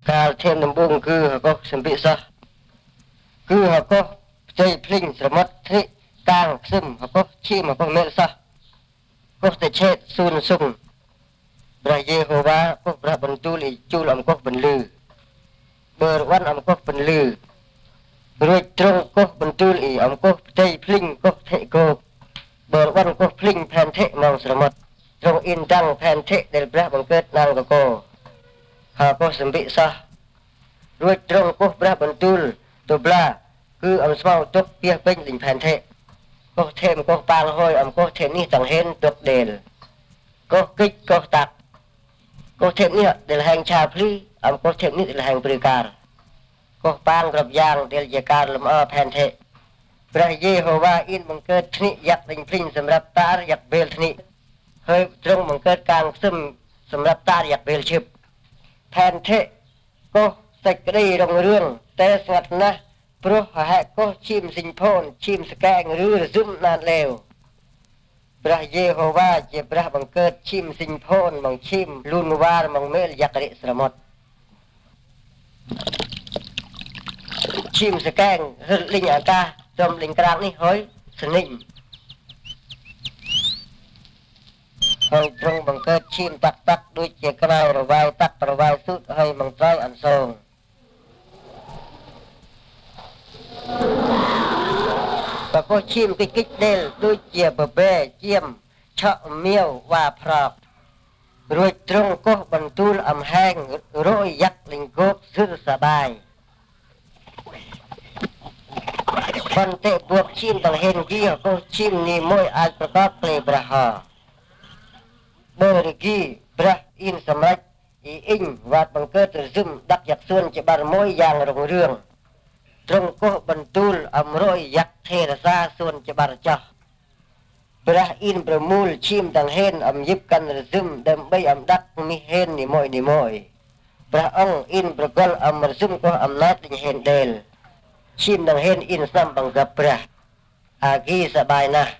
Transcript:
កាលធៀមដំបូងគឺក៏សម្ភារសោះគឺក៏ផ្ទៃភ្លេងស្រមុតធិកាងខ្ទឹមក៏ឈាមក៏មេលសោះក៏តែឆេតស៊ូនសុងព្រះយេហូវ៉ាក៏ព្រះបន្ទូលជូលអំកុសបន្លឺបើរវ័នអំកុសបន្លឺរួចត្រង់ក៏បន្ទូលអំកុសផ្ទៃភ្លេងក៏ធិគោបើរវ័នក៏ភ្លេងផែនធិមកស្រមុតត្រង់អ៊ីនតាំងផែនធិដែលព្រះបង្កើតនាងកកហើយក៏សម្ភារសោះរួចត្រង់ក៏ព្រះបន្ទូលទៅប្លាគឺអំស្មៅទុកពីពេញលិញផែនធិក៏ថេមក៏ប៉ាងហួយអំក៏ថេមនេះទាំងហេនទុកដេលក៏គិចក៏តាក់ក៏ថេមនេះដែលហែងឆាភ្លីអំក៏ថេមនេះដែលហែងព្រឺការក៏ប៉ាងគ្រប់យ៉ាងដែលជាការលំអផែនធិព្រះយេហូវ៉ាអ៊ីនបង្កើតធ្និយ៉ាក់លិញភ្លេងសម្រាប់តារយ៉ាក់ពេលធ្និហើយទ្រង់បង្កើតកាងខ្ទឹមសម្រាប់តារយ៉ាក់ពេលឈឹបផែនធិក៏សេចក្តីរុងរឿងតែស្ងាត់ណាស់ព្រោះហេតុក៏ឈាមសិញផូនឈាមស្កែងឬរស៊ឹមណាត់លេវព្រះយេហូវ៉ាជាព្រះបង្កើតឈាមសិញផូនមកឈាមលូនវ៉ារមកមេលយ៉ាក់រិស្រមុតឈាមស្កែងហិលលិញអាកាសចំលិញក្រាងនេះហើយស្និញហើយទ្រង់បង្កើតឈាមតាក់ដូចជាក្រៅរវាយតាក់រវាយស៊ូតហើយមកត្រៃអន្សងបកឈាមគិចដេលដូចជាបបេជាមឆក់មៀវវ៉ាប្រករួចទ្រង់ក៏បន្ទូលអំហែងរយយ៉ាក់លិញគោកសឺសបាយបន្តិពួកឈាមទាំងហេនគីក៏ឈាមនេះមួយអាចប្រកបក្លេប្រហោបើរគីព្រះអ៊ីនសម្រេចអ៊ីងវ៉ាត់បង្កើតរស៊ឹមដាក់យ៉ាក់សួនជាបារមួយយ៉ាងរុងរឿងទ្រង់ក៏បន្ទូលអំរយយ៉ាក់ថេរសាសួនជាបារចោះព្រះអ៊ីនប្រមូលឈាមទាំងហេនអំយិបកាន់រស៊ឹមដើម្បីអំដាក់នេះហេននីមួយព្រះអង្គអ៊ីនប្រកលអំរស៊ឹមក៏អំណាចនឹងហេនដេលឈាមទាំងហេនអ៊ីនស្ដាំបង្កប់ព្រះអាគីសបាយណាស់